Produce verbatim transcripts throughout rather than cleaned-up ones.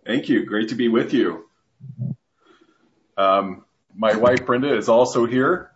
Thank you. Great to be with you. Um, my wife, Brenda, is also here.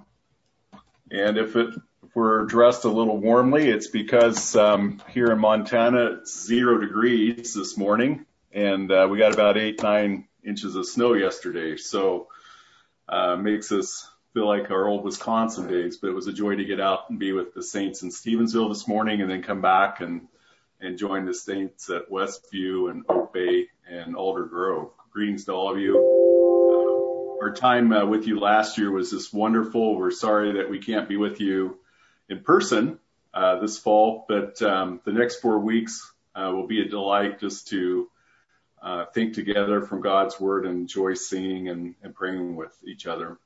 And if, it, if we're dressed a little warmly, it's because um, here in Montana, it's zero degrees this morning. And uh, we got about eight, nine inches of snow yesterday. So uh, makes us feel like our old Wisconsin days. But it was a joy to get out and be with the Saints in Stevensville this morning and then come back and, and join the Saints at Westview and Oak Bay and Alder Grove. Greetings to all of you. Uh, our time uh, with you last year was just wonderful. We're sorry that we can't be with you in person uh, this fall, but um, the next four weeks uh, will be a delight just to uh, think together from God's Word and enjoy singing and, and praying with each other.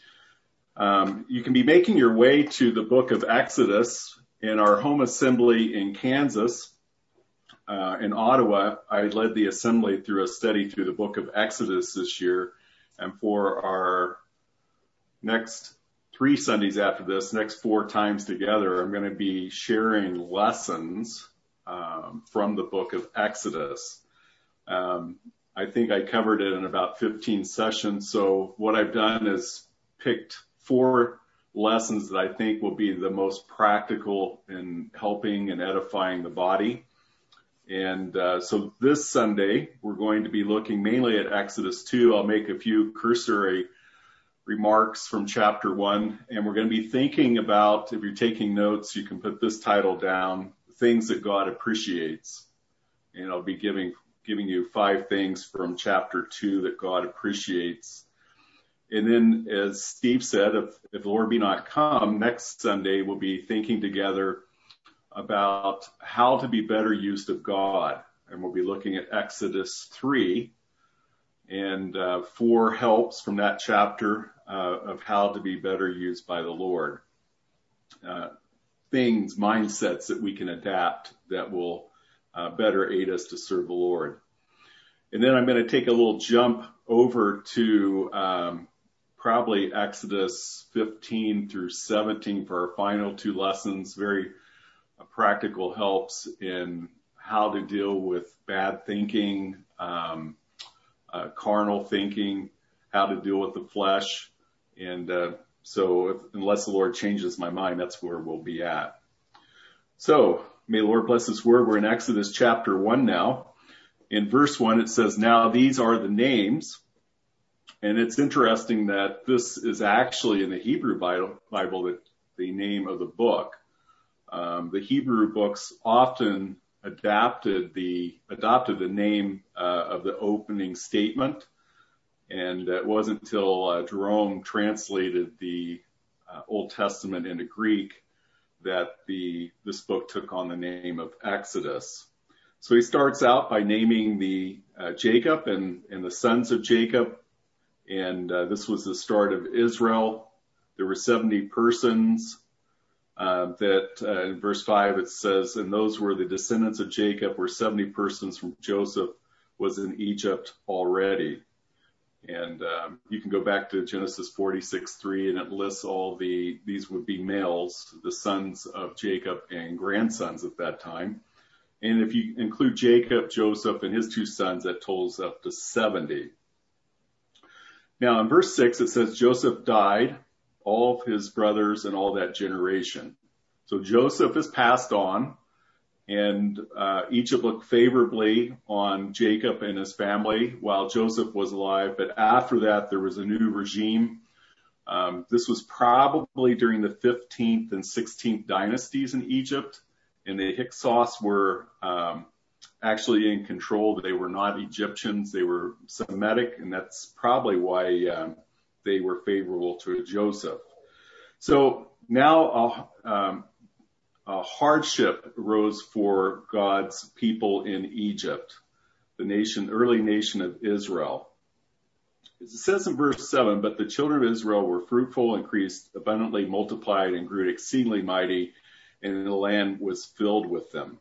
Um, you can be making your way to the book of Exodus in our home assembly in Kansas. Uh, in Ottawa, I led the assembly through a study through the book of Exodus this year. And for our next three Sundays after this, next four times together, I'm going to be sharing lessons um, from the book of Exodus. Um, I think I covered it in about fifteen sessions. So what I've done is picked four lessons that I think will be the most practical in helping and edifying the body. And uh, so this Sunday, we're going to be looking mainly at Exodus two. I'll make a few cursory remarks from chapter one. And we're going to be thinking about, if you're taking notes, you can put this title down, Things That God Appreciates. And I'll be giving giving you five things from chapter two that God appreciates. And then, as Steve said, if, if the Lord be not come, next Sunday we'll be thinking together about how to be better used of God. And we'll be looking at Exodus three and uh, four helps from that chapter uh, of how to be better used by the Lord. Uh, things, mindsets that we can adapt that will uh, better aid us to serve the Lord. And then I'm going to take a little jump over to um, probably Exodus fifteen through seventeen for our final two lessons. Very practical helps in how to deal with bad thinking, um, uh, carnal thinking, how to deal with the flesh. And uh, so if, unless the Lord changes my mind, that's where we'll be at. So may the Lord bless His word. We're in Exodus chapter one now. In verse one, it says, "Now these are the names." And it's interesting that this is actually in the Hebrew Bible, Bible that the name of the book. Um, the Hebrew books often adapted the adopted the name uh, of the opening statement, and it wasn't until uh, Jerome translated the uh, Old Testament into Greek that the this book took on the name of Exodus. So he starts out by naming the uh, Jacob and, and the sons of Jacob, and uh, this was the start of Israel. There were seventy persons. Uh, that uh, in verse five it says, "And those were the descendants of Jacob, were seventy persons from Joseph, was in Egypt already." And um, you can go back to Genesis forty-six three, and it lists all the, these would be males, the sons of Jacob and grandsons at that time. And if you include Jacob, Joseph, and his two sons, that totals up to seventy. Now in verse six it says, "Joseph died, all of his brothers and all that generation." So Joseph is passed on, and uh, Egypt looked favorably on Jacob and his family while Joseph was alive. But after that, there was a new regime. Um, this was probably during the fifteenth and sixteenth dynasties in Egypt, and the Hyksos were um, actually in control. They were not Egyptians. They were Semitic, and that's probably why um, they were favorable to Joseph. So now a, um, a hardship arose for God's people in Egypt, the nation, early nation of Israel. It says in verse seven, "But the children of Israel were fruitful, increased abundantly, multiplied, and grew exceedingly mighty, and the land was filled with them."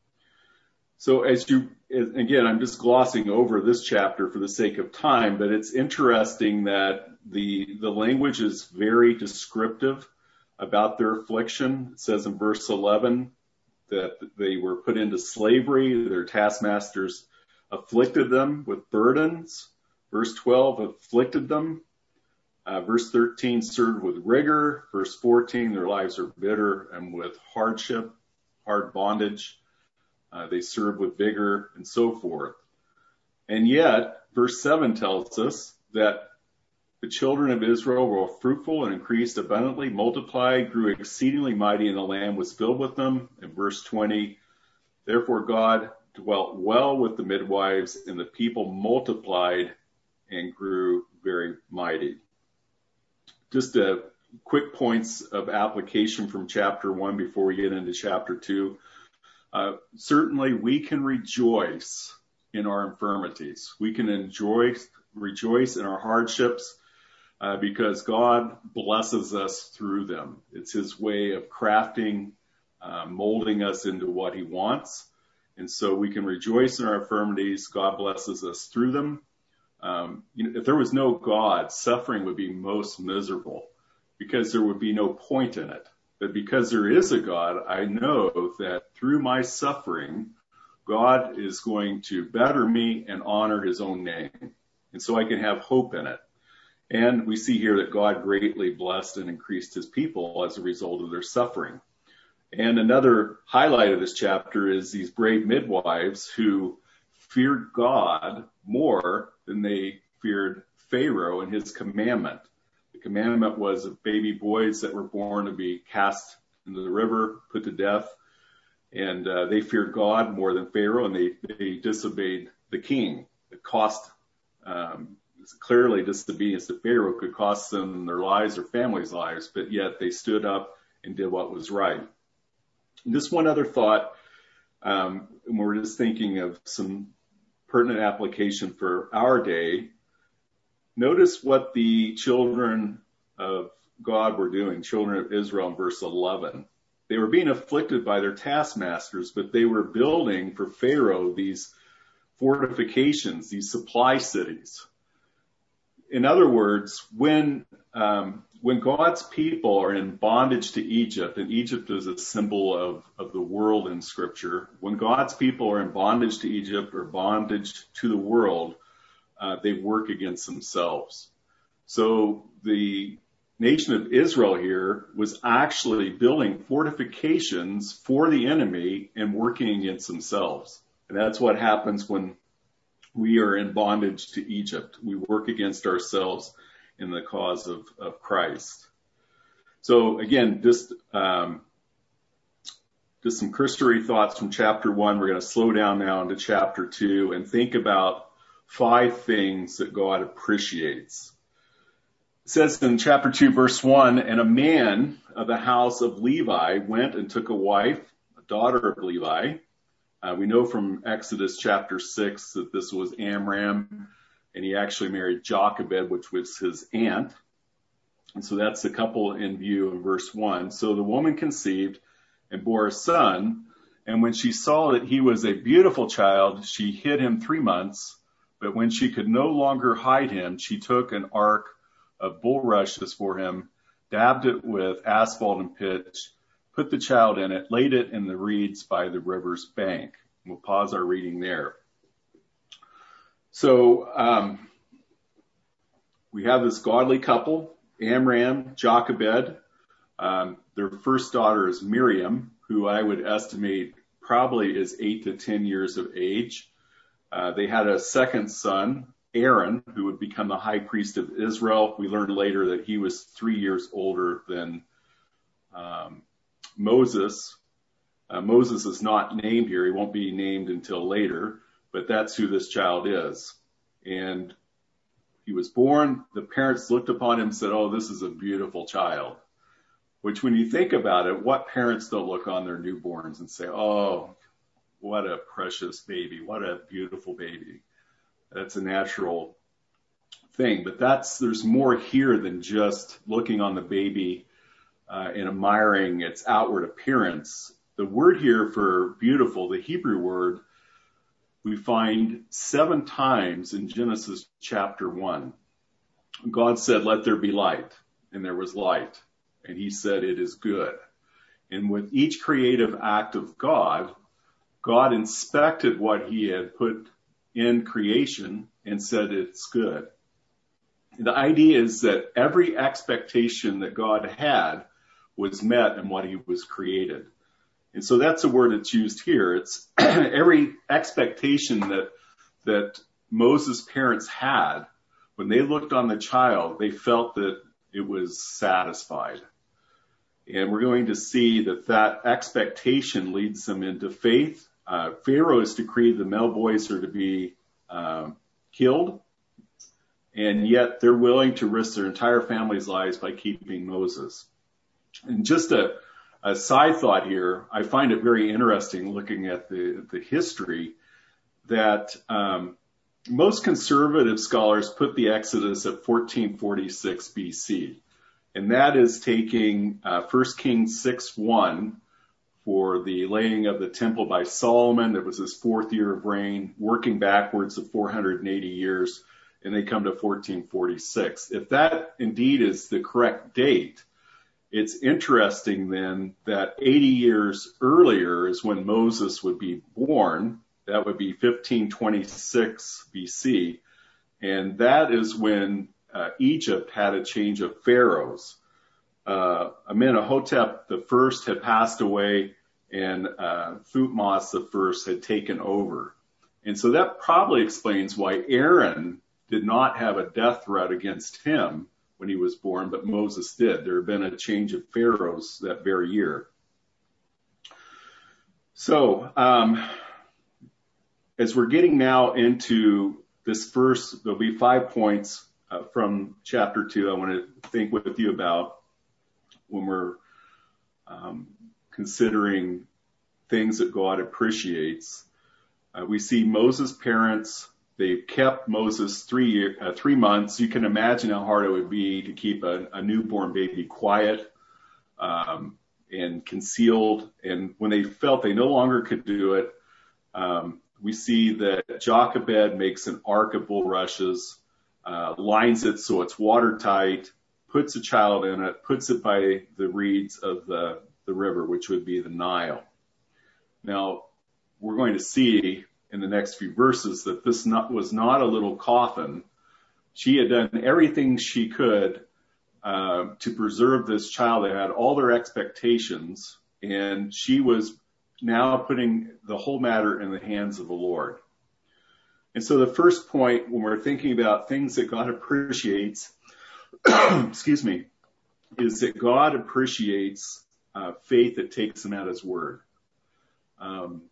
So as you, again, I'm just glossing over this chapter for the sake of time, but it's interesting that the, the language is very descriptive about their affliction. It says in verse eleven that they were put into slavery. Their taskmasters afflicted them with burdens. Verse twelve, afflicted them. Uh, verse thirteen, served with rigor. Verse fourteen, their lives are bitter and with hardship, hard bondage. Uh, they serve with vigor and so forth. And yet, verse seven tells us that the children of Israel were fruitful and increased abundantly, multiplied, grew exceedingly mighty, and the land was filled with them. In verse twenty, therefore God dwelt well with the midwives, and the people multiplied and grew very mighty. Just a quick points of application from chapter one before we get into chapter two. Uh, certainly we can rejoice in our infirmities. We can enjoy, rejoice in our hardships uh, because God blesses us through them. It's his way of crafting, uh, molding us into what he wants. And so we can rejoice in our infirmities. God blesses us through them. Um, you know, if there was no God, suffering would be most miserable because there would be no point in it. But because there is a God, I know that through my suffering, God is going to better me and honor his own name. And so I can have hope in it. And we see here that God greatly blessed and increased his people as a result of their suffering. And another highlight of this chapter is these brave midwives who feared God more than they feared Pharaoh and his commandment. The commandment was of baby boys that were born to be cast into the river, put to death. And uh, they feared God more than Pharaoh, and they, they disobeyed the king. It cost, um, clearly disobedience to Pharaoh could cost them their lives or families' lives, but yet they stood up and did what was right. And just one other thought, um, and we're just thinking of some pertinent application for our day. Notice what the children of God were doing, children of Israel in verse eleven. They were being afflicted by their taskmasters, but they were building for Pharaoh these fortifications, these supply cities. In other words, when um, when God's people are in bondage to Egypt, and Egypt is a symbol of, of the world in Scripture, when God's people are in bondage to Egypt or bondage to the world, uh, they work against themselves. So the nation of Israel here was actually building fortifications for the enemy and working against themselves. And that's what happens when we are in bondage to Egypt. We work against ourselves in the cause of, of Christ. So again, just, um, just some cursory thoughts from chapter one. We're going to slow down now into chapter two and think about five things that God appreciates. It says in chapter two, verse one, and a man of the house of Levi went and took a wife, a daughter of Levi. Uh, we know from Exodus chapter six that this was Amram, and he actually married Jochebed, which was his aunt. And so that's the couple in view in verse one. So the woman conceived and bore a son, and when she saw that he was a beautiful child, she hid him three months. But when she could no longer hide him, she took an ark of bulrushes for him, dabbed it with asphalt and pitch, put the child in it, laid it in the reeds by the river's bank. We'll pause our reading there. So um, we have this godly couple, Amram, Jochebed. Um, their first daughter is Miriam, who I would estimate probably is eight to ten years of age. Uh, they had a second son, Aaron, who would become the high priest of Israel. We learned later that he was three years older than um, Moses. Uh, Moses is not named here. He won't be named until later, but that's who this child is. And he was born. The parents looked upon him and said, oh, this is a beautiful child. Which when you think about it, what parents don't look on their newborns and say, oh, what a precious baby. What a beautiful baby. That's a natural thing. But that's, there's more here than just looking on the baby uh, and admiring its outward appearance. The word here for beautiful, the Hebrew word, we find seven times in Genesis chapter one. God said, let there be light, and there was light. And he said, it is good. And with each creative act of God, God inspected what he had put in creation and said it's good. The idea is that every expectation that God had was met in what he was created. And so that's a word that's used here. It's every expectation that that Moses' parents had when they looked on the child, they felt that it was satisfied. And we're going to see that that expectation leads them into faith. Uh, Pharaoh has decreed the male boys are to be um, killed, and yet they're willing to risk their entire family's lives by keeping Moses. And just a, a side thought here, I find it very interesting looking at the, the history that um, most conservative scholars put the Exodus at fourteen forty-six B C. And that is taking uh, First Kings six one for the laying of the temple by Solomon. That was his fourth year of reign, working backwards of four hundred eighty years, and they come to fourteen forty-six. If that indeed is the correct date, it's interesting then that eighty years earlier is when Moses would be born. That would be fifteen twenty-six B C. And that is when uh, Egypt had a change of pharaohs. Uh, Amenhotep the first had passed away, and uh, Thutmose the first had taken over. And so that probably explains why Aaron did not have a death threat against him when he was born, but Moses did. There had been a change of pharaohs that very year. So, um, as we're getting now into this first, there'll be five points uh, from chapter two I want to think with you about when we're um, considering things that God appreciates. Uh, we see Moses' parents. They kept Moses three year, uh, three months. You can imagine how hard it would be to keep a, a newborn baby quiet um, and concealed. And when they felt they no longer could do it, um, we see that Jochebed makes an ark of bulrushes, uh, lines it so it's watertight, puts a child in it, puts it by the reeds of the, the river, which would be the Nile. Now, we're going to see in the next few verses that this not, was not a little coffin. She had done everything she could uh, to preserve this child. They had all their expectations, and she was now putting the whole matter in the hands of the Lord. And so the first point, when we're thinking about things that God appreciates, excuse me, is that God appreciates uh, faith that takes him at his word. Um,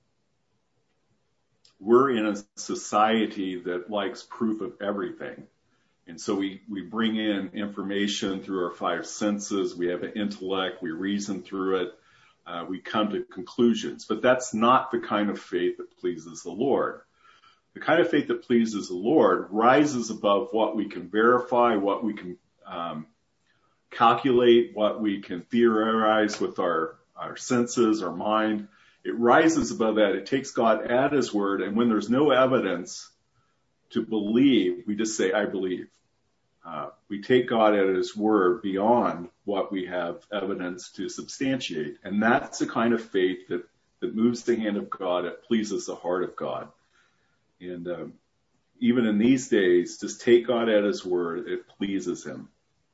we're in a society that likes proof of everything. And so we, we bring in information through our five senses. We have an intellect. We reason through it. Uh, we come to conclusions. But that's not the kind of faith that pleases the Lord. The kind of faith that pleases the Lord rises above what we can verify, what we can um, calculate, what we can theorize with our, our senses, our mind. It rises above that. It takes God at his word. And when there's no evidence to believe, we just say, I believe. Uh, we take God at his word beyond what we have evidence to substantiate. And that's the kind of faith that, that moves the hand of God, that pleases the heart of God. And um, even in these days, just take God at his word, it pleases him.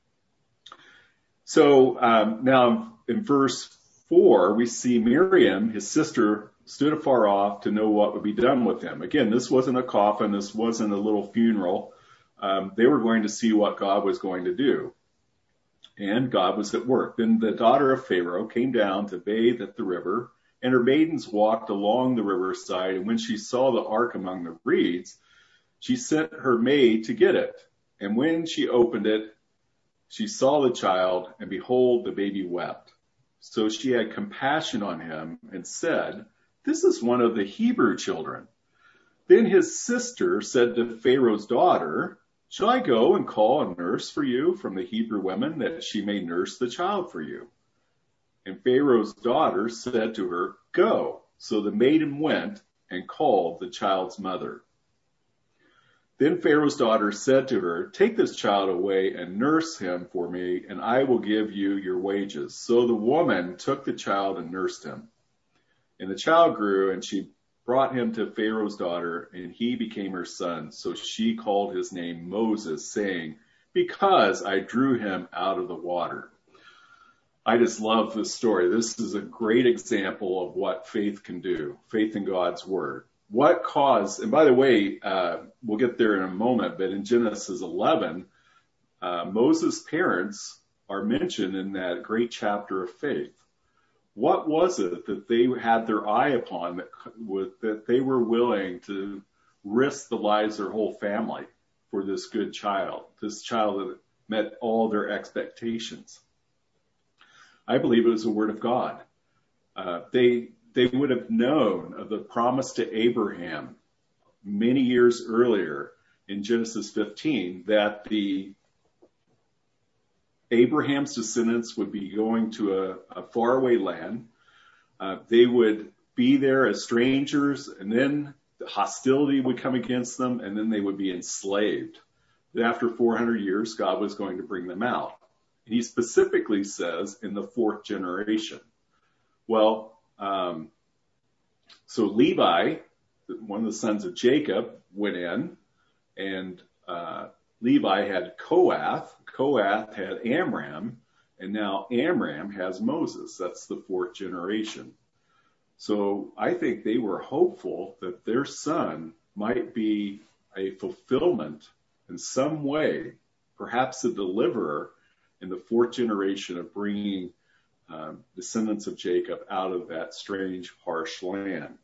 So um, now in verse four, we see Miriam, his sister, stood afar off to know what would be done with him. Again, this wasn't a coffin. This wasn't a little funeral. Um, they were going to see what God was going to do. And God was at work. Then the daughter of Pharaoh came down to bathe at the river, and her maidens walked along the riverside. And when she saw the ark among the reeds, she sent her maid to get it. And when she opened it, she saw the child, and behold, the baby wept. So she had compassion on him and said, this is one of the Hebrew children. Then his sister said to Pharaoh's daughter, shall I go and call a nurse for you from the Hebrew women, that she may nurse the child for you? And Pharaoh's daughter said to her, go. So the maiden went and called the child's mother. Then Pharaoh's daughter said to her, take this child away and nurse him for me, and I will give you your wages. So the woman took the child and nursed him. And the child grew, and she brought him to Pharaoh's daughter, and he became her son. So she called his name Moses, saying, because I drew him out of the water. I just love this story. This is a great example of what faith can do, faith in God's word. What caused, and by the way, uh, we'll get there in a moment, but in Genesis eleven, uh, Moses' parents are mentioned in that great chapter of faith. What was it that they had their eye upon that, that they were willing to risk the lives of their whole family for this good child, this child that met all their expectations? I believe it was the word of God. Uh, they they would have known of the promise to Abraham many years earlier in Genesis fifteen that the Abraham's descendants would be going to a, a faraway land. Uh, they would be there as strangers, and then the hostility would come against them, and then they would be enslaved. But after four hundred years, God was going to bring them out. He specifically says in the fourth generation. Well, um, so Levi, one of the sons of Jacob, went in, and uh, Levi had Kohath, Kohath had Amram, and now Amram has Moses. That's the fourth generation. So I think they were hopeful that their son might be a fulfillment in some way, perhaps a deliverer in the fourth generation of bringing um, descendants of Jacob out of that strange, harsh land.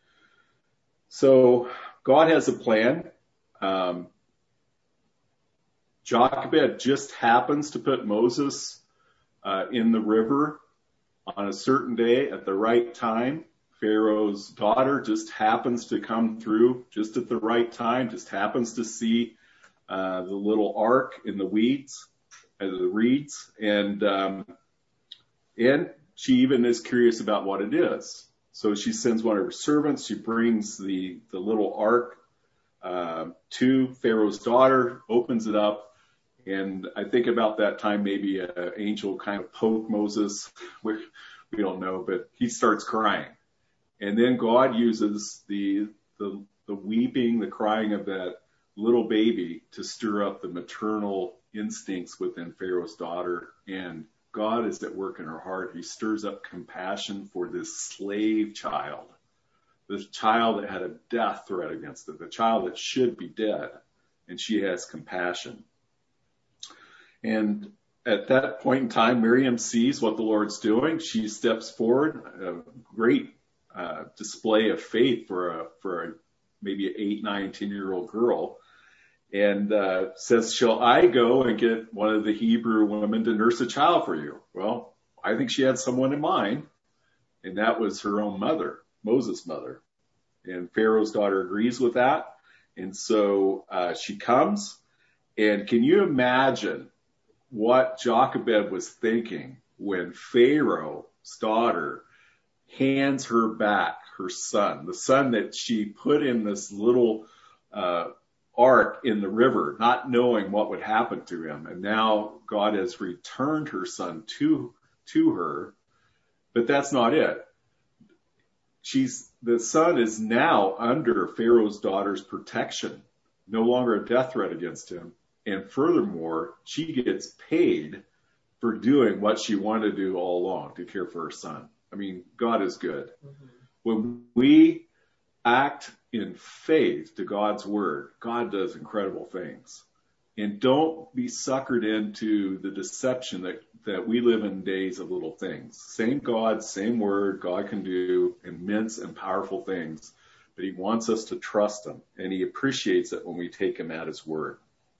So God has a plan. Um, Jochebed just happens to put Moses uh, in the river on a certain day at the right time. Pharaoh's daughter just happens to come through just at the right time, just happens to see uh, the little ark in the weeds, uh, the reeds, and um, and she even is curious about what it is. So she sends one of her servants. She brings the the little ark uh, to Pharaoh's daughter, opens it up. And I think about that time, maybe an angel kind of poked Moses. We, we don't know, but he starts crying. And then God uses the, the, the weeping, the crying of that little baby to stir up the maternal instincts within Pharaoh's daughter. And God is at work in her heart. He stirs up compassion for this slave child, this child that had a death threat against it, the child that should be dead. And she has compassion. And at that point in time, Miriam sees what the Lord's doing. She steps forward, a great uh, display of faith for a, for a, maybe an eight, nine, ten-year-old girl, and uh, says, shall I go and get one of the Hebrew women to nurse a child for you? Well, I think she had someone in mind, and that was her own mother, Moses' mother. And Pharaoh's daughter agrees with that. And so uh, she comes, and can you imagine what Jochebed was thinking when Pharaoh's daughter hands her back her son, the son that she put in this little uh, ark in the river, not knowing what would happen to him. And now God has returned her son to, to her, but that's not it. She's, the son is now under Pharaoh's daughter's protection, no longer a death threat against him. And furthermore, she gets paid for doing what she wanted to do all along, to care for her son. I mean, God is good. Mm-hmm. When we act in faith to God's word, God does incredible things. And don't be suckered into the deception that, that we live in days of little things. Same God, same word, God can do immense and powerful things, but he wants us to trust him, and he appreciates it when we take him at his word.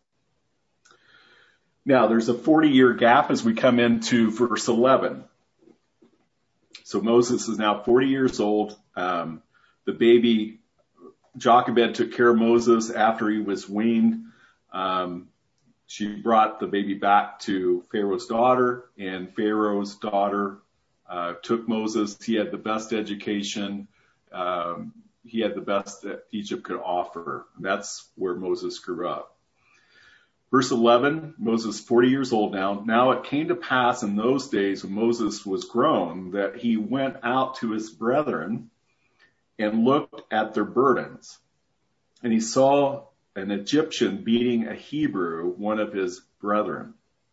Now, there's a forty-year gap as we come into verse eleven. So Moses is now forty years old. Um, the baby, Jochebed took care of Moses after he was weaned. Um, she brought the baby back to Pharaoh's daughter, and Pharaoh's daughter uh, took Moses. He had the best education. Um, he had the best that Egypt could offer. That's where Moses grew up. Verse eleven, Moses is forty years old now. Now it came to pass in those days when Moses was grown that he went out to his brethren, and looked at their burdens. And he saw an Egyptian beating a Hebrew, one of his brethren.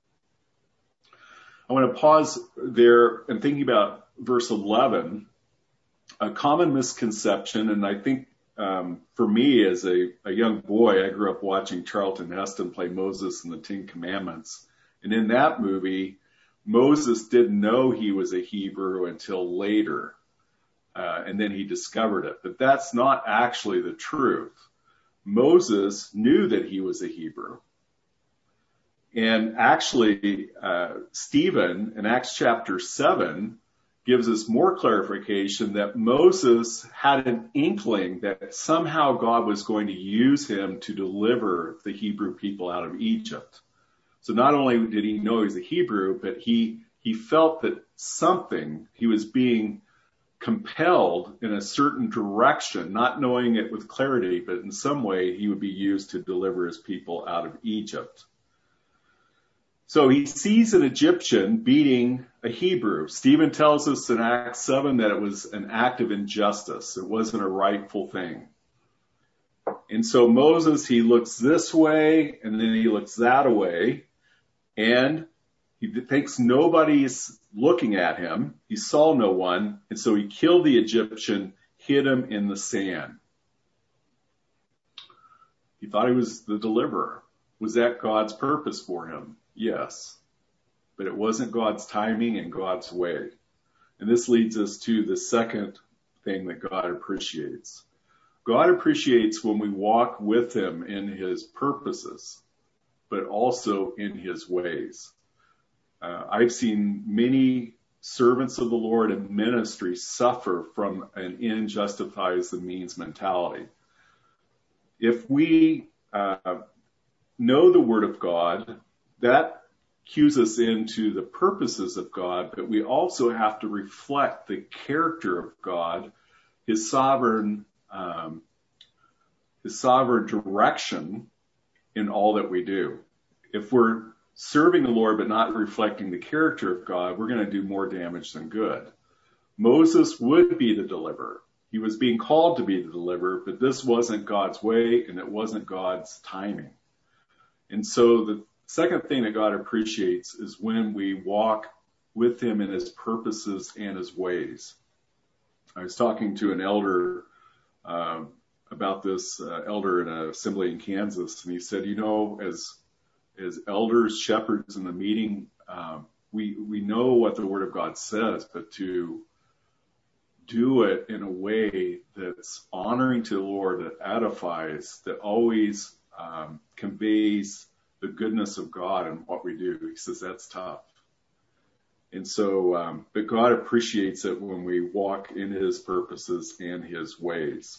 I want to pause there and thinking about verse eleven, a common misconception, and I think um, for me as a, a young boy, I grew up watching Charlton Heston play Moses in the Ten Commandments. And in that movie, Moses didn't know he was a Hebrew until later, uh, and then he discovered it. But that's not actually the truth. Moses knew that he was a Hebrew. And actually, uh, Stephen in Acts chapter seven gives us more clarification that Moses had an inkling that somehow God was going to use him to deliver the Hebrew people out of Egypt. So not only did he know he was a Hebrew, but he, he felt that something, he was being compelled in a certain direction, not knowing it with clarity, but in some way he would be used to deliver his people out of Egypt. So he sees an Egyptian beating a Hebrew. Stephen tells us in Acts seven that it was an act of injustice. It wasn't a rightful thing. And so Moses, he looks this way and then he looks that way, and he thinks nobody's looking at him. He saw no one, and so he killed the Egyptian, hid him in the sand. He thought he was the deliverer. Was that God's purpose for him? Yes. But it wasn't God's timing and God's way. And this leads us to the second thing that God appreciates. God appreciates when we walk with him in his purposes, but also in his ways. Uh, I've seen many servants of the Lord in ministry suffer from an end justifies the means mentality. If we uh, know the Word of God, that cues us into the purposes of God, but we also have to reflect the character of God, his sovereign, um, his sovereign direction in all that we do. If we're serving the Lord but not reflecting the character of God, we're going to do more damage than good. Moses would be the deliverer. He was being called to be the deliverer, but this wasn't God's way and it wasn't God's timing. And so the second thing that God appreciates is when we walk with him in his purposes and his ways. I was talking to an elder uh, about this uh, elder in an assembly in Kansas, and he said, you know, as as elders, shepherds in the meeting, um, we we know what the Word of God says, but to do it in a way that's honoring to the Lord, that edifies, that always um, conveys the goodness of God in what we do. He says that's tough. And so, um, but God appreciates it when we walk in his purposes and his ways.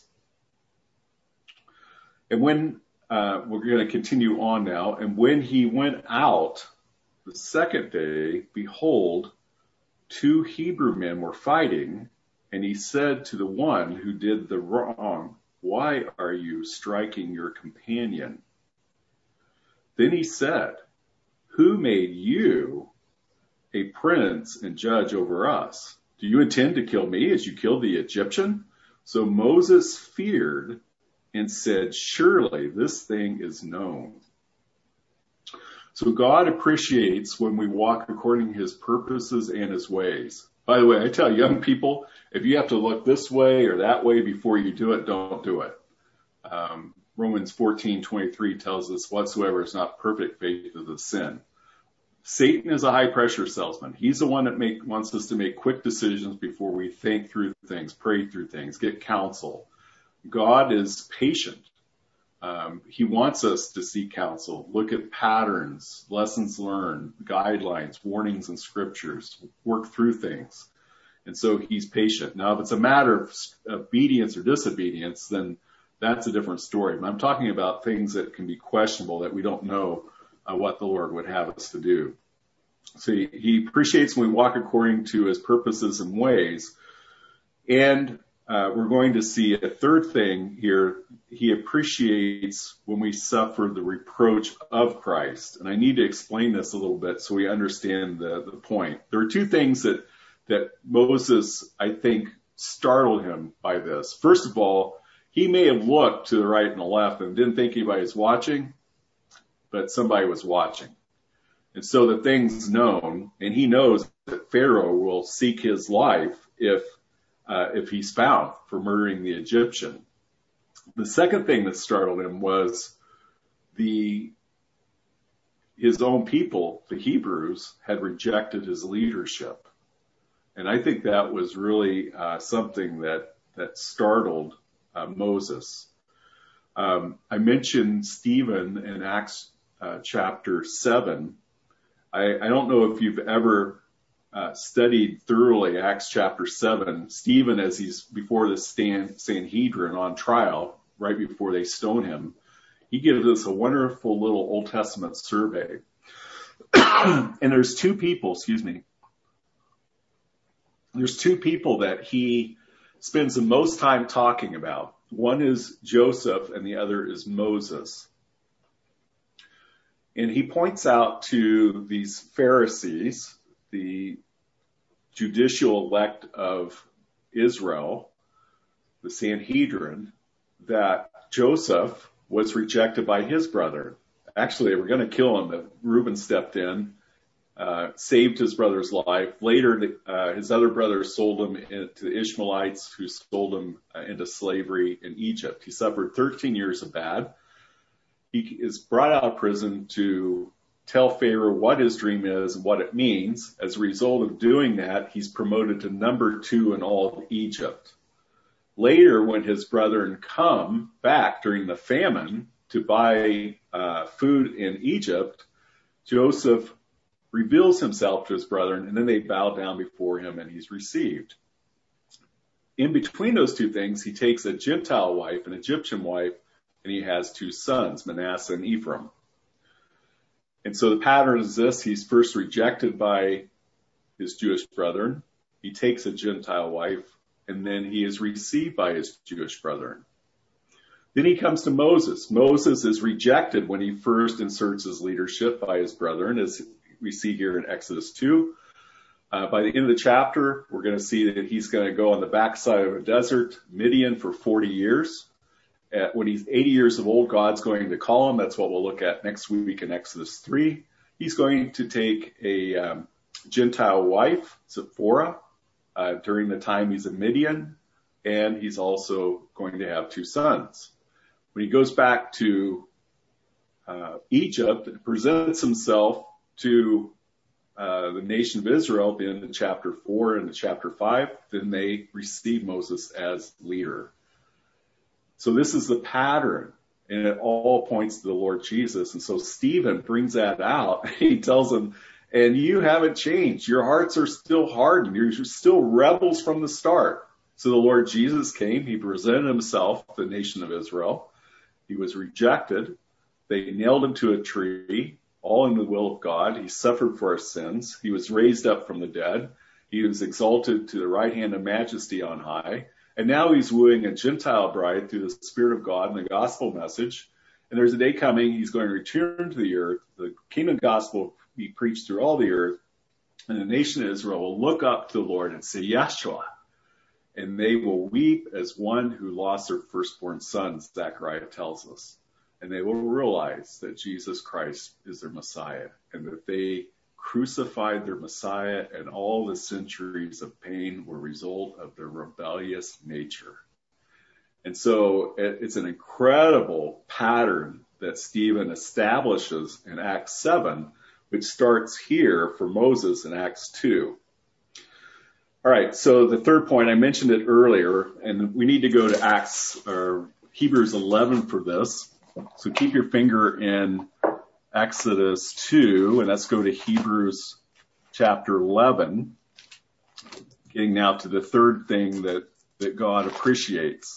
And when Uh, we're going to continue on now. And when he went out the second day, behold, two Hebrew men were fighting. And he said to the one who did the wrong, why are you striking your companion? Then he said, who made you a prince and judge over us? Do you intend to kill me as you killed the Egyptian? So Moses feared and said, surely this thing is known. So God appreciates when we walk according to his purposes and his ways. By the way, I tell young people, if you have to look this way or that way before you do it, don't do it. Um, Romans fourteen twenty-three tells us whatsoever is not perfect faith is a sin. Satan is a high pressure salesman. He's the one that make, wants us to make quick decisions before we think through things, pray through things, get counsel. God is patient. Um, he wants us to seek counsel, look at patterns, lessons learned, guidelines, warnings in scriptures, work through things. And so he's patient. Now, if it's a matter of obedience or disobedience, then that's a different story. But I'm talking about things that can be questionable, that we don't know uh, what the Lord would have us to do. So he, he appreciates when we walk according to his purposes and ways. And Uh, we're going to see a third thing here. He appreciates when we suffer the reproach of Christ. And I need to explain this a little bit so we understand the, the point. There are two things that, that Moses, I think, startled him by this. First of all, he may have looked to the right and the left and didn't think anybody was watching, but somebody was watching. And so the thing's known, and he knows that Pharaoh will seek his life if uh, if he's found for murdering the Egyptian. The second thing that startled him was the his own people, the Hebrews, had rejected his leadership. And I think that was really uh, something that, that startled uh, Moses. Um, I mentioned Stephen in Acts uh, chapter seven. I, I don't know if you've ever uh, studied thoroughly Acts chapter seven. Stephen, as he's before the Stan, Sanhedrin on trial, right before they stone him, he gives us a wonderful little Old Testament survey. And there's two people, excuse me, there's two people that he spends the most time talking about. One is Joseph and the other is Moses. And he points out to these Pharisees, the judicial elect of Israel, the Sanhedrin, that Joseph was rejected by his brother. Actually, they were going to kill him, but Reuben stepped in, uh, saved his brother's life. Later, uh, his other brothers sold him in, to the Ishmaelites, who sold him uh, into slavery in Egypt. He suffered thirteen years of bad. He is brought out of prison to tell Pharaoh what his dream is and what it means. As a result of doing that, he's promoted to number two in all of Egypt. Later, when his brethren come back during the famine to buy uh, food in Egypt, Joseph reveals himself to his brethren, and then they bow down before him, and he's received. In between those two things, he takes a Gentile wife, an Egyptian wife, and he has two sons, Manasseh and Ephraim. And so the pattern is this: he's first rejected by his Jewish brethren. He takes a Gentile wife, and then he is received by his Jewish brethren. Then he comes to Moses. Moses is rejected when he first inserts his leadership by his brethren, as we see here in Exodus two. Uh, by the end of the chapter, we're going to see that he's going to go on the backside of a desert, Midian, for forty years. Uh, when he's eighty years of old, God's going to call him. That's what we'll look at next week in Exodus three. He's going to take a um, Gentile wife, Zipporah, uh, during the time he's in Midian, and he's also going to have two sons. When he goes back to uh, Egypt and presents himself to uh, the nation of Israel in chapter four and chapter five, then they receive Moses as leader. So this is the pattern, and it all points to the Lord Jesus. And so Stephen brings that out. He tells them, and you haven't changed. Your hearts are still hardened. You're still rebels from the start. So the Lord Jesus came. He presented himself to the nation of Israel. He was rejected. They nailed him to a tree, all in the will of God. He suffered for our sins. He was raised up from the dead. He was exalted to the right hand of majesty on high. And now he's wooing a Gentile bride through the Spirit of God and the gospel message. And there's a day coming, he's going to return to the earth. The kingdom gospel will be preached through all the earth. And the nation of Israel will look up to the Lord and say, Yeshua. And they will weep as one who lost their firstborn son, Zechariah tells us. And they will realize that Jesus Christ is their Messiah, and that they crucified their Messiah, and all the centuries of pain were a result of their rebellious nature. And so it's an incredible pattern that Stephen establishes in Acts seven, which starts here for Moses in Acts two. All right, so the third point, I mentioned it earlier, and we need to go to Acts or Hebrews eleven for this. So keep your finger in Exodus two, and let's go to Hebrews chapter eleven, getting now to the third thing that, that God appreciates.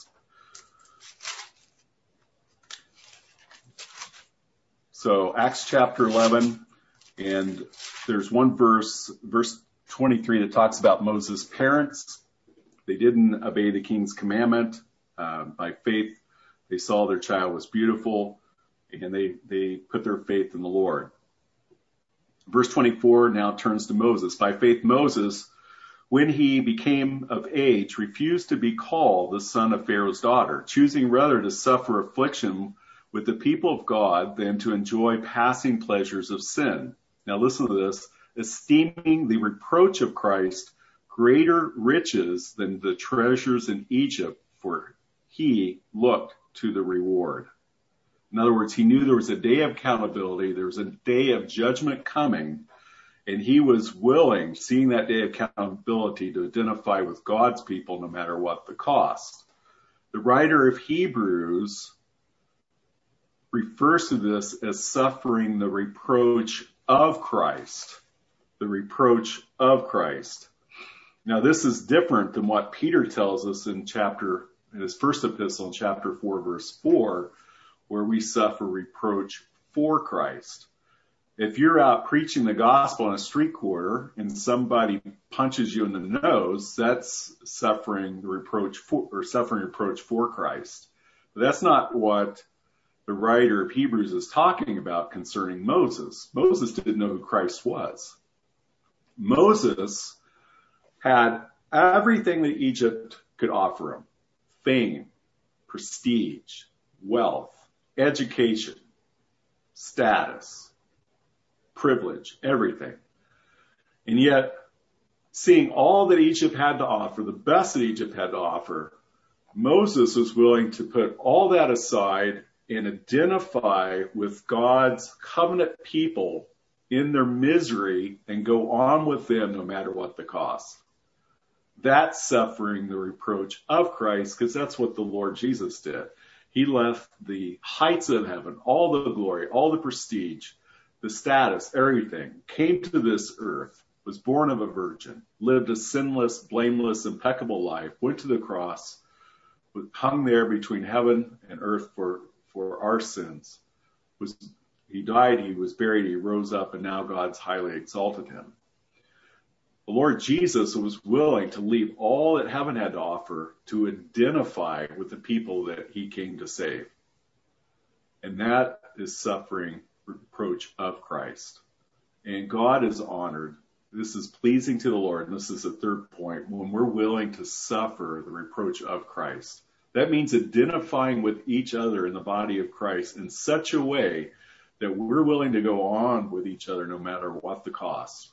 So Acts chapter eleven, and there's one verse, verse twenty-three, that talks about Moses' parents. They didn't obey the king's commandment. Uh, by faith, they saw their child was beautiful, and they, they put their faith in the Lord. Verse twenty-four now turns to Moses. By faith, Moses, when he became of age, refused to be called the son of Pharaoh's daughter, choosing rather to suffer affliction with the people of God than to enjoy passing pleasures of sin. Now listen to this, esteeming the reproach of Christ greater riches than the treasures in Egypt, for he looked to the reward. In other words, he knew there was a day of accountability, there was a day of judgment coming, and he was willing, seeing that day of accountability, to identify with God's people no matter what the cost. The writer of Hebrews refers to this as suffering the reproach of Christ. The reproach of Christ. Now, this is different than what Peter tells us in chapter, in his first epistle, in chapter four, verse four, where we suffer reproach for Christ. If you're out preaching the gospel on a street corner and somebody punches you in the nose, that's suffering the reproach for, or suffering reproach for Christ. But that's not what the writer of Hebrews is talking about concerning Moses. Moses didn't know who Christ was. Moses had everything that Egypt could offer him: fame, prestige, wealth, education, status, privilege, everything. And yet, seeing all that Egypt had to offer, the best that Egypt had to offer, Moses was willing to put all that aside and identify with God's covenant people in their misery and go on with them no matter what the cost. That's suffering the reproach of Christ, because that's what the Lord Jesus did. He left the heights of heaven, all the glory, all the prestige, the status, everything, came to this earth, was born of a virgin, lived a sinless, blameless, impeccable life, went to the cross, hung there between heaven and earth for, for our sins. Was, he died, he was buried, he rose up, and now God's highly exalted him. The Lord Jesus was willing to leave all that heaven had to offer to identify with the people that he came to save. And that is suffering reproach of Christ. And God is honored. This is pleasing to the Lord. And this is the third point, when we're willing to suffer the reproach of Christ. That means identifying with each other in the body of Christ in such a way that we're willing to go on with each other no matter what the cost.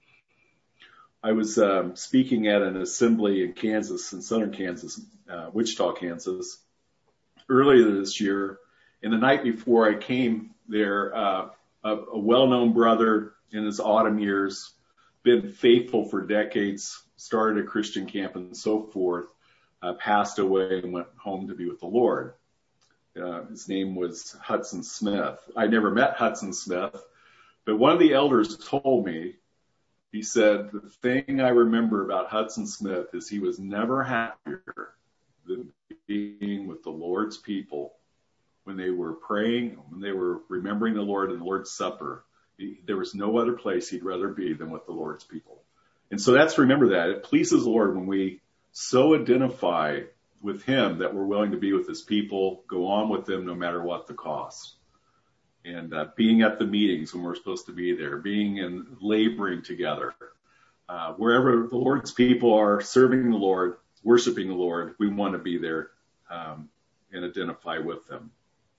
I was um, speaking at an assembly in Kansas, in southern Kansas, uh, Wichita, Kansas, earlier this year. And the night before I came there, uh, a, a well-known brother in his autumn years, been faithful for decades, started a Christian camp and so forth, uh, passed away and went home to be with the Lord. Uh, his name was Hudson Smith. I never met Hudson Smith, but one of the elders told me, he said, the thing I remember about Hudson Smith is he was never happier than being with the Lord's people when they were praying, when they were remembering the Lord in the Lord's Supper. He, there was no other place he'd rather be than with the Lord's people. And so that's, remember that. It pleases the Lord when we so identify with him that we're willing to be with his people, go on with them no matter what the cost. And uh, being at the meetings when we're supposed to be there, being in laboring together, uh, wherever the Lord's people are serving the Lord, worshiping the Lord, we want to be there um, and identify with them.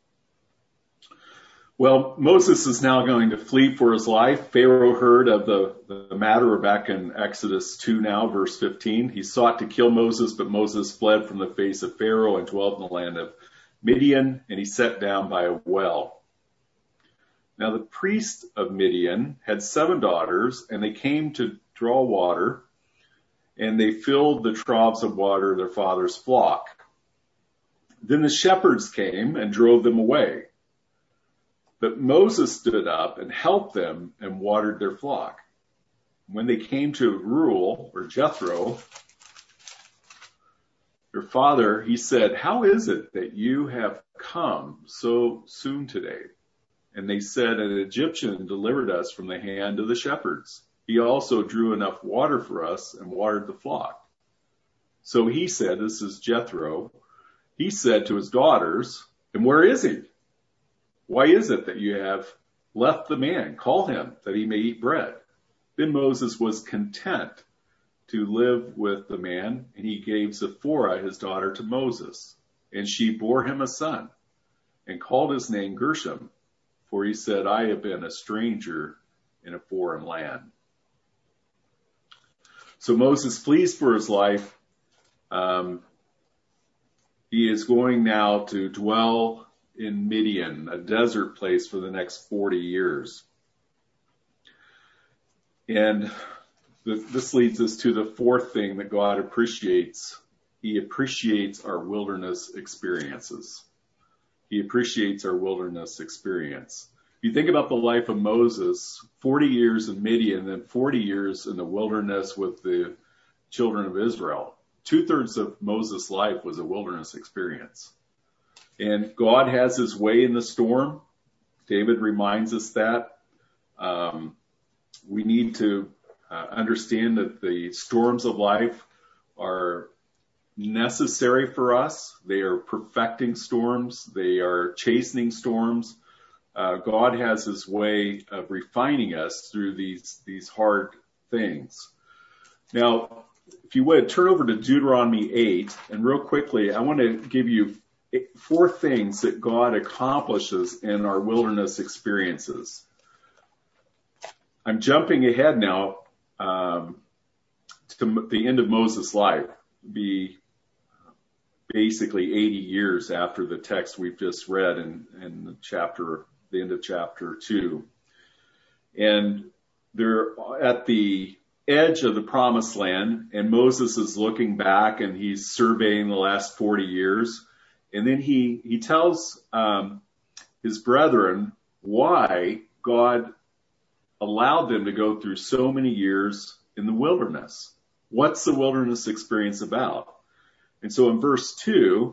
Well, Moses is now going to flee for his life. Pharaoh heard of the, the matter. We're back in Exodus two now, verse fifteen. He sought to kill Moses, but Moses fled from the face of Pharaoh and dwelt in the land of Midian, and he sat down by a well. Now the priest of Midian had seven daughters, and they came to draw water, and they filled the troughs of water of their father's flock. Then the shepherds came and drove them away. But Moses stood up and helped them and watered their flock. When they came to Reuel, or Jethro, their father, he said, "How is it that you have come so soon today?" And they said, "An Egyptian delivered us from the hand of the shepherds. He also drew enough water for us and watered the flock." So he said, this is Jethro, he said to his daughters, "And where is he? Why is it that you have left the man? Call him that he may eat bread." Then Moses was content to live with the man, and he gave Zipporah, his daughter, to Moses. And she bore him a son, and called his name Gershom, for he said, I have been a stranger in a foreign land. So Moses flees for his life. Um, he is going now to dwell in Midian, a desert place, for the next forty years. And the, this leads us to the fourth thing that God appreciates. He appreciates our wilderness experiences. He appreciates our wilderness experience. If you think about the life of Moses, forty years in Midian, then forty years in the wilderness with the children of Israel. Two-thirds of Moses' life was a wilderness experience. And God has his way in the storm. David reminds us that. Um, we need to uh, understand that the storms of life are necessary for us. They are perfecting storms. They are chastening storms. Uh, God has his way of refining us through these, these hard things. Now, if you would, turn over to Deuteronomy eight, and real quickly, I want to give you four things that God accomplishes in our wilderness experiences. I'm jumping ahead now um, to the end of Moses' life, be basically eighty years after the text we've just read in, in the chapter, the end of chapter two. And they're at the edge of the promised land, and Moses is looking back and he's surveying the last forty years. And then he, he tells um, his brethren why God allowed them to go through so many years in the wilderness. What's the wilderness experience about? And so in verse two,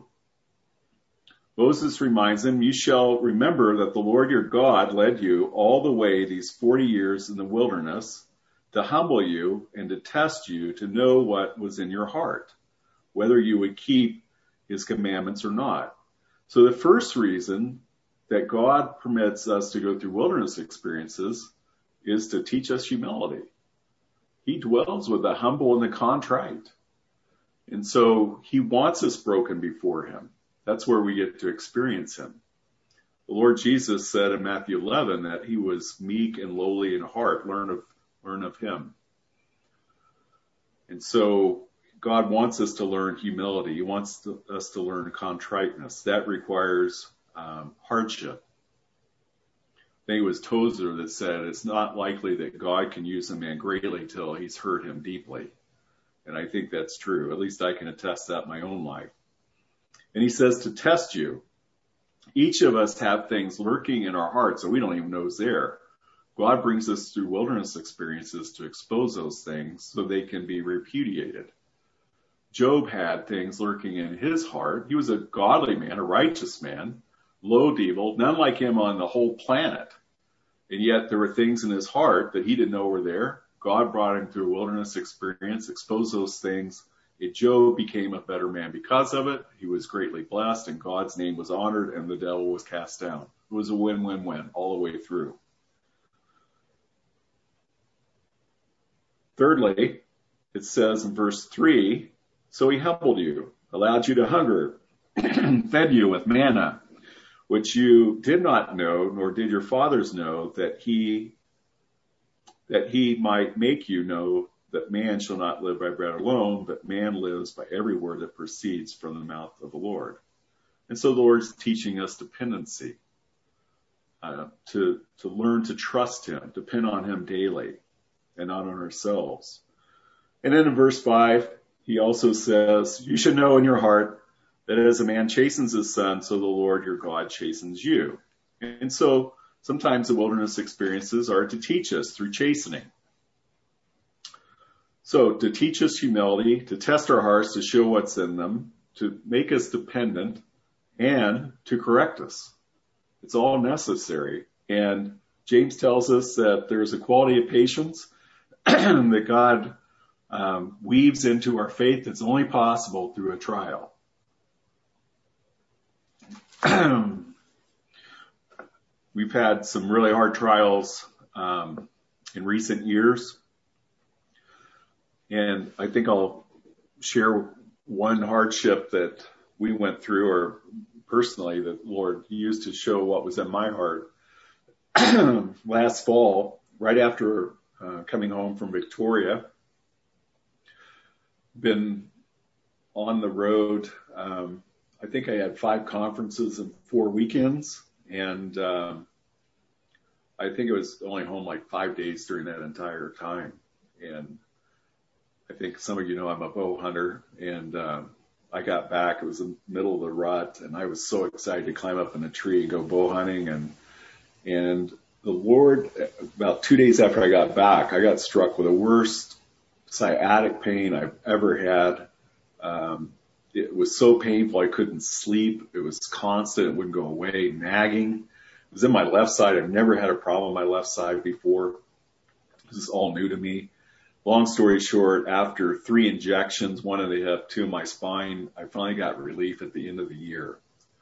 Moses reminds them, you shall remember that the Lord your God led you all the way these forty years in the wilderness to humble you and to test you, to know what was in your heart, whether you would keep his commandments or not. So the first reason that God permits us to go through wilderness experiences is to teach us humility. He dwells with the humble and the contrite. And so he wants us broken before him. That's where we get to experience him. The Lord Jesus said in Matthew eleven that he was meek and lowly in heart. Learn of, learn of him. And so God wants us to learn humility. He wants to, us to learn contriteness. That requires um, hardship. I think it was Tozer that said it's not likely that God can use a man greatly till he's hurt him deeply. And I think that's true. At least I can attest that in my own life. And he says to test you. Each of us have things lurking in our hearts that we don't even know is there. God brings us through wilderness experiences to expose those things so they can be repudiated. Job had things lurking in his heart. He was a godly man, a righteous man, loathed evil, none like him on the whole planet. And yet there were things in his heart that he didn't know were there. God brought him through a wilderness experience, exposed those things. And Job became a better man because of it. He was greatly blessed, and God's name was honored, and the devil was cast down. It was a win-win-win all the way through. Thirdly, it says in verse three, so he humbled you, allowed you to hunger, fed you with manna, which you did not know, nor did your fathers know, that he that he might make you know that man shall not live by bread alone, but man lives by every word that proceeds from the mouth of the Lord. And so the Lord's teaching us dependency, uh, to, to learn to trust him, depend on him daily, and not on ourselves. And then in verse five, he also says, you should know in your heart that as a man chastens his son, so the Lord your God chastens you. And so sometimes the wilderness experiences are to teach us through chastening. So to teach us humility, to test our hearts, to show what's in them, to make us dependent, and to correct us. It's all necessary. And James tells us that there's a quality of patience that God um, weaves into our faith that's only possible through a trial. We've had some really hard trials um, in recent years. And I think I'll share one hardship that we went through, or personally that the Lord used to show what was in my heart. Last fall, right after uh, coming home from Victoria, been on the road. Um, I think I had five conferences and four weekends, and um, I think I was only home like five days during that entire time. And I think some of you know I'm a bow hunter, and uh, I got back. It was in the middle of the rut, and I was so excited to climb up in a tree and go bow hunting. And and the Lord, about two days after I got back, I got struck with the worst sciatic pain I've ever had. Um, it was so painful I couldn't sleep. It was constant. It wouldn't go away, nagging. It was in my left side. I've never had a problem on my left side before. This is all new to me. Long story short, after three injections, one in the hip, two in my spine, I finally got relief at the end of the year.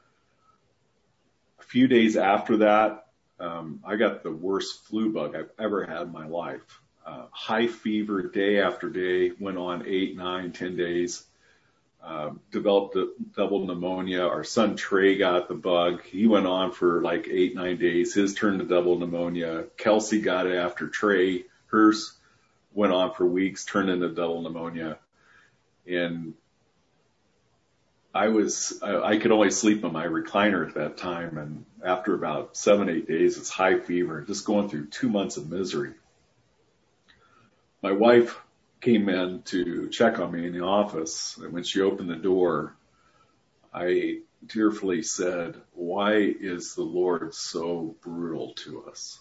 A few days after that, um, I got the worst flu bug I've ever had in my life. Uh, high fever day after day, went on eight, nine, ten days. Uh, developed a double pneumonia. Our son Trey got the bug. He went on for like eight, nine days. His turned to double pneumonia. Kelsey got it after Trey. Hers went on for weeks, turned into double pneumonia. And I was, I, I could only sleep in my recliner at that time. And after about seven, eight days, it's high fever, just going through two months of misery. My wife came in to check on me in the office, and when she opened the door, I tearfully said, "Why is the Lord so brutal to us?"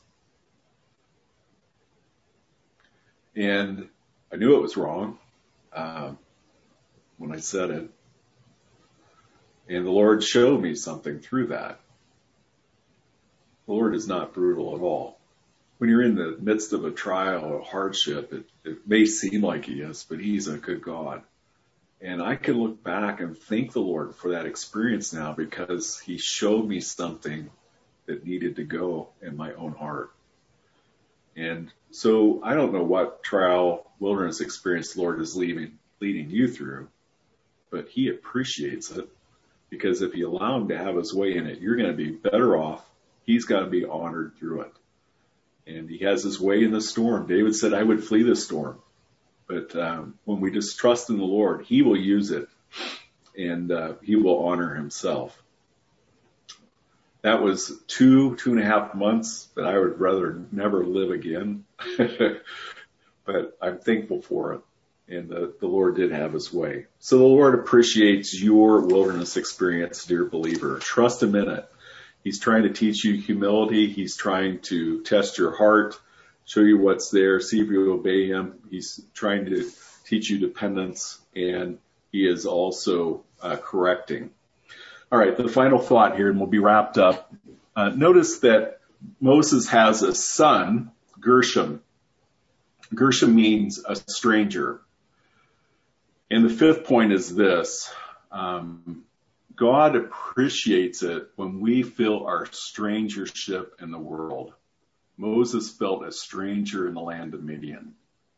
And I knew it was wrong um, when I said it. And the Lord showed me something through that. The Lord is not brutal at all. When you're in the midst of a trial or hardship, it, it may seem like he is, but he's a good God. And I can look back and thank the Lord for that experience now, because he showed me something that needed to go in my own heart. And so I don't know what trial, wilderness experience the Lord is leading, leading you through, but he appreciates it, because if you allow him to have his way in it, you're going to be better off. He's got to be honored through it. And he has his way in the storm. David said, "I would flee the storm." But um, when we just trust in the Lord, he will use it, and uh, he will honor himself. That was two, two and a half months that I would rather never live again. But I'm thankful for it. And the, the Lord did have his way. So the Lord appreciates your wilderness experience, dear believer. Trust him in it. He's trying to teach you humility. He's trying to test your heart, show you what's there, see if you obey him. He's trying to teach you dependence, and he is also uh, correcting. All right, the final thought here, and we'll be wrapped up. Uh, notice that Moses has a son, Gershom. Gershom means a stranger. And the fifth point is this. Um, God appreciates it when we feel our strangership in the world. Moses felt a stranger in the land of Midian.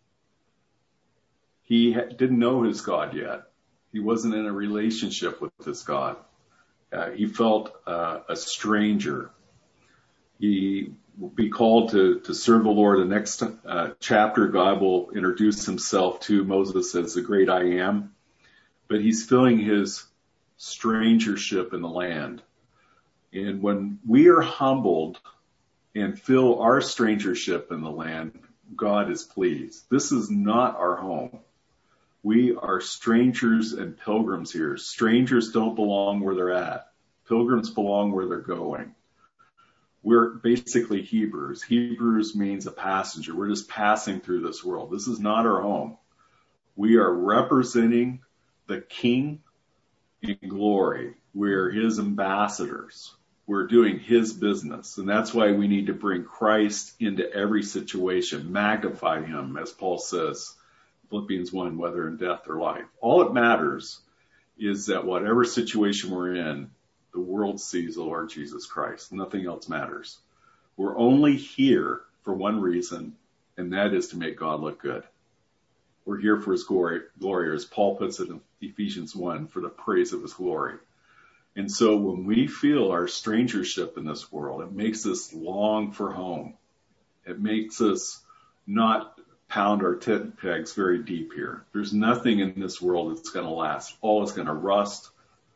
He ha- didn't know his God yet. He wasn't in a relationship with this God. Uh, he felt uh, a stranger. He will be called to, to serve the Lord. The next uh, chapter, God will introduce himself to Moses as the great I am. But he's feeling his strangership in the land. And when we are humbled and feel our strangership in the land, God is pleased. This is not our home. We are strangers and pilgrims here. Strangers don't belong where they're at. Pilgrims belong where they're going. We're basically Hebrews. Hebrews means a passenger. We're just passing through this world. This is not our home. We are representing the King in glory. We're his ambassadors. We're doing his business. And that's why we need to bring Christ into every situation, magnify him, as Paul says, Philippians one, whether in death or life. All it matters is that whatever situation we're in, the world sees the Lord Jesus Christ. Nothing else matters. We're only here for one reason, and that is to make God look good. We're here for his glory, glory, or as Paul puts it in Ephesians one, for the praise of his glory. And so when we feel our strangership in this world, it makes us long for home. It makes us not pound our tent pegs very deep here. There's nothing in this world that's going to last. All is going to rust,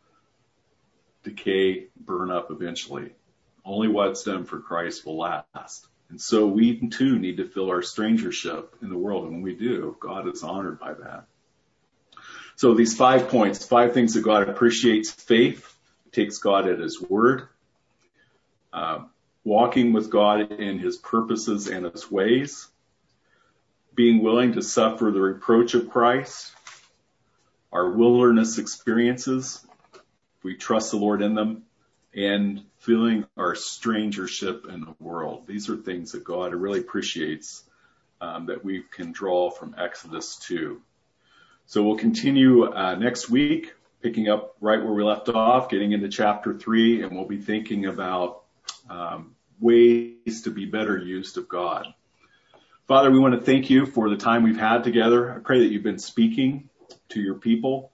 decay, burn up eventually. Only what's done for Christ will last. And so we too need to feel our strangership in the world. And when we do, God is honored by that. So these five points, five things that God appreciates: faith, takes God at his word, uh, walking with God in his purposes and his ways, being willing to suffer the reproach of Christ, our wilderness experiences, we trust the Lord in them, and feeling our strangership in the world. These are things that God really appreciates um, that we can draw from Exodus two. So we'll continue uh, next week, picking up right where we left off, getting into chapter three, and we'll be thinking about um, ways to be better used of God. Father, we want to thank you for the time we've had together. I pray that you've been speaking to your people.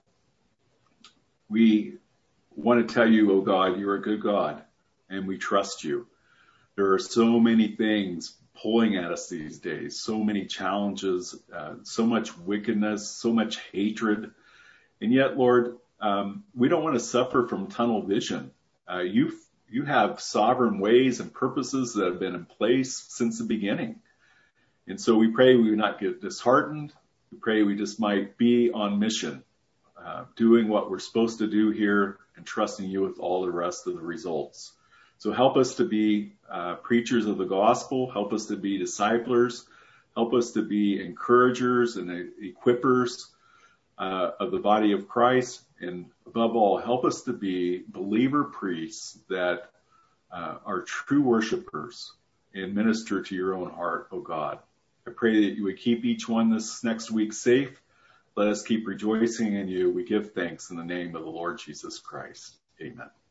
We want to tell you, oh God, you're a good God, and we trust you. There are so many things pulling at us these days, so many challenges, uh, so much wickedness, so much hatred. And yet, Lord, um, we don't want to suffer from tunnel vision. Uh, you you have sovereign ways and purposes that have been in place since the beginning. And so we pray we would not get disheartened. We pray we just might be on mission, uh, doing what we're supposed to do here and trusting you with all the rest of the results. So help us to be uh, preachers of the gospel. Help us to be disciplers. Help us to be encouragers and uh, equippers uh, of the body of Christ. And above all, help us to be believer priests that uh, are true worshipers and minister to your own heart, O God. I pray that you would keep each one this next week safe. Let us keep rejoicing in you. We give thanks in the name of the Lord Jesus Christ. Amen.